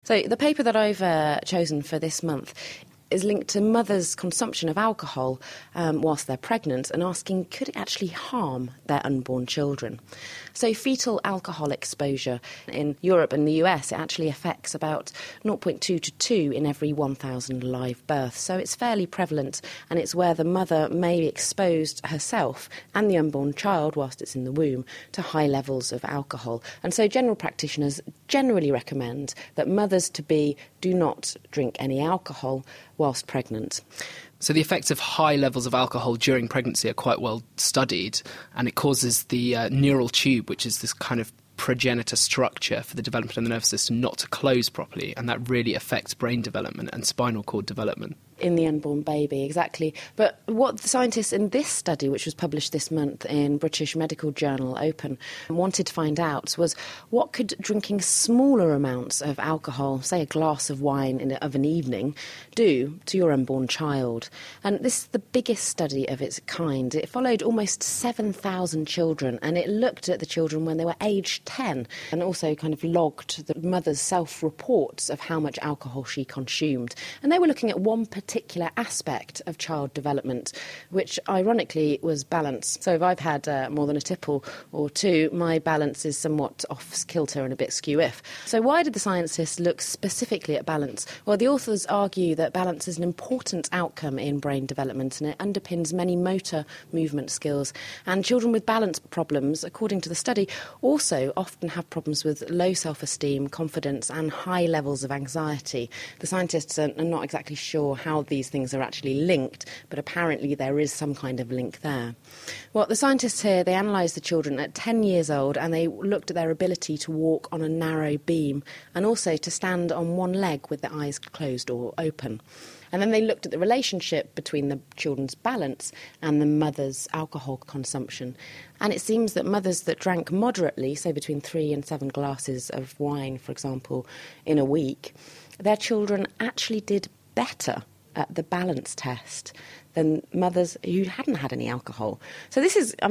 So the paper that I've chosen for this month is linked to mothers' consumption of alcohol whilst they're pregnant and asking, could it actually harm their unborn children? So fetal alcohol exposure in Europe and the US, it actually affects about 0.2 to 2 in every 1,000 live births. So it's fairly prevalent, and it's where the mother may be exposed herself and the unborn child whilst it's in the womb to high levels of alcohol. And so general practitioners generally recommend that mothers-to-be do not drink any alcohol whilst pregnant. So the effects of high levels of alcohol during pregnancy are quite well studied, and it causes the neural tube, which is this kind of progenitor structure for the development of the nervous system, not to close properly, and that really affects brain development and spinal cord development. In the unborn baby, exactly. But what the scientists in this study, which was published this month in British Medical Journal Open, wanted to find out was what could drinking smaller amounts of alcohol, say a glass of wine of an evening, do to your unborn child. And this is the biggest study of its kind. It followed almost 7,000 children, and it looked at the children when they were aged 10 and also kind of logged the mother's self-reports of how much alcohol she consumed. And they were looking at one particular aspect of child development, which ironically was balance. So if I've had more than a tipple or two, my balance is somewhat off kilter and a bit skew-if. So why did the scientists look specifically at balance? Well, the authors argue that balance is an important outcome in brain development, and it underpins many motor movement skills. And children with balance problems, according to the study, also often have problems with low self-esteem, confidence and high levels of anxiety. The scientists are not exactly sure how these things are actually linked, but apparently there is some kind of link there. Well, the scientists here, they analysed the children at 10 years old, and they looked at their ability to walk on a narrow beam and also to stand on one leg with their eyes closed or open. And then they looked at the relationship between the children's balance and the mother's alcohol consumption. And it seems that mothers that drank moderately, say between 3 and 7 glasses of wine, for example, in a week, their children actually did better at the balance test than mothers who hadn't had any alcohol. So this is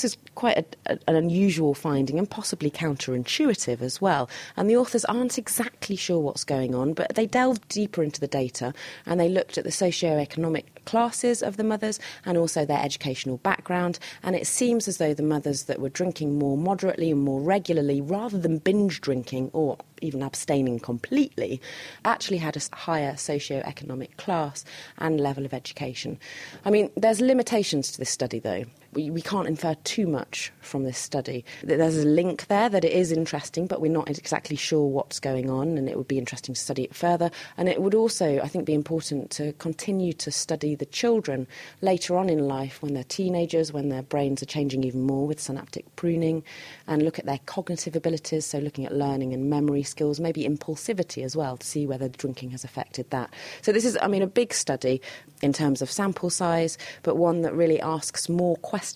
quite an unusual finding and possibly counterintuitive as well. And the authors aren't exactly sure what's going on, but they delved deeper into the data and they looked at the socio-economic classes of the mothers and also their educational background. And it seems as though the mothers that were drinking more moderately and more regularly, rather than binge drinking or even abstaining completely, actually had a higher socio-economic class and level of education. I mean, there's limitations to this study, though. We can't infer too much from this study. There's a link there that it is interesting, but we're not exactly sure what's going on, and it would be interesting to study it further. And it would also, I think, be important to continue to study the children later on in life when they're teenagers, when their brains are changing even more with synaptic pruning, and look at their cognitive abilities, so looking at learning and memory skills, maybe impulsivity as well, to see whether drinking has affected that. So this is, a big study in terms of sample size, but one that really asks more questions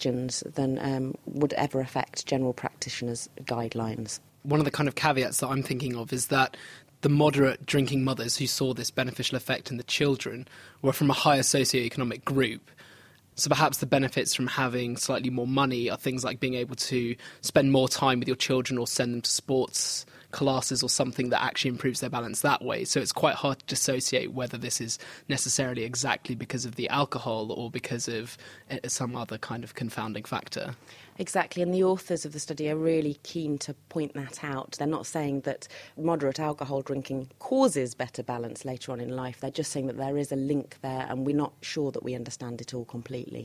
than would ever affect general practitioners' guidelines. One of the kind of caveats that I'm thinking of is that the moderate drinking mothers who saw this beneficial effect in the children were from a higher socioeconomic group. So perhaps the benefits from having slightly more money are things like being able to spend more time with your children or send them to sports classes or something that actually improves their balance that way. So it's quite hard to dissociate whether this is necessarily exactly because of the alcohol or because of some other kind of confounding factor. Exactly, and the authors of the study are really keen to point that out. They're not saying that moderate alcohol drinking causes better balance later on in life. They're just saying that there is a link there, and we're not sure that we understand it all completely.